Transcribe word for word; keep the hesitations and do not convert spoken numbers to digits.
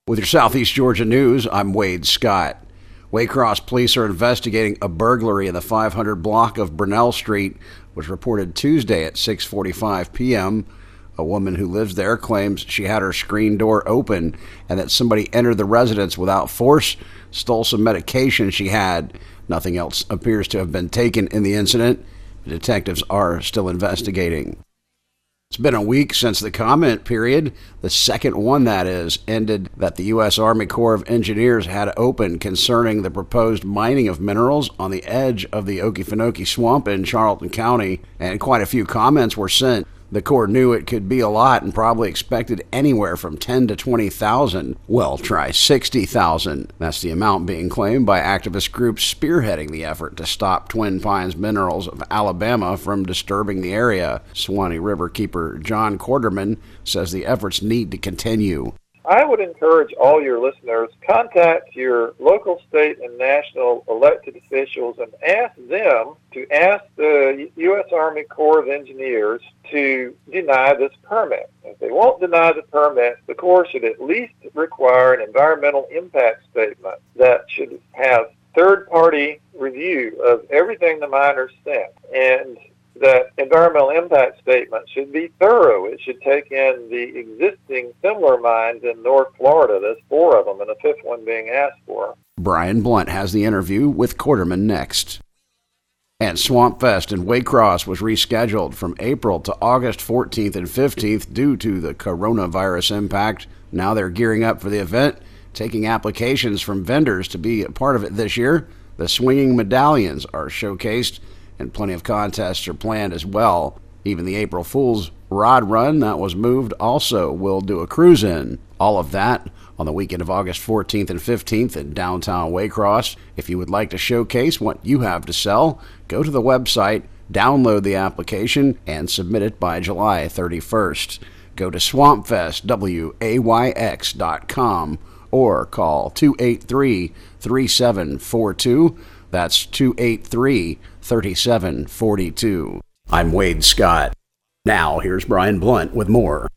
With your Southeast Georgia news, I'm Wade Scott. Waycross police are investigating a burglary in the five hundred block of Brunell Street, which reported Tuesday at six forty-five p.m. A woman who lives there claims she had her screen door open and that somebody entered the residence without force, stole some medication she had. Nothing else appears to have been taken in the incident. The detectives are still investigating. It's been a week since the comment period, the second one that is, ended that the U S Army Corps of Engineers had opened concerning the proposed mining of minerals on the edge of the Okefenokee Swamp in Charlton County, and quite a few comments were sent. The Corps knew it could be a lot and probably expected anywhere from ten to twenty thousand. Well, try sixty thousand. That's the amount being claimed by activist groups spearheading the effort to stop Twin Pines Minerals of Alabama from disturbing the area. Suwannee River keeper John Quarterman says the efforts need to continue. I would encourage all your listeners, contact your local, state, and national elected officials and ask them to ask the U S Army Corps of Engineers to deny this permit. If they won't deny the permit, the Corps should at least require an environmental impact statement that should have third-party review of everything the miners sent. And that environmental impact statement should be thorough. It should take in the existing similar mines in North Florida. There's four of them, and a fifth one being asked for. Brian Blunt has the interview with Quarterman next. And Swamp Fest in Waycross was rescheduled from April to August fourteenth and fifteenth due to the coronavirus impact. Now they're gearing up for the event, taking applications from vendors to be a part of it this year. The swinging medallions are showcased, and plenty of contests are planned as well. Even the April Fool's Rod Run that was moved also will do a cruise in. All of that on the weekend of August fourteenth and fifteenth in downtown Waycross. If you would like to showcase what you have to sell, go to the website, download the application, and submit it by July thirty-first. Go to swamp fest wayx dot com or call two eight three, three seven four two. That's two eight three, three seven four two. I'm Wade Scott. Now, here's Brian Blunt with more.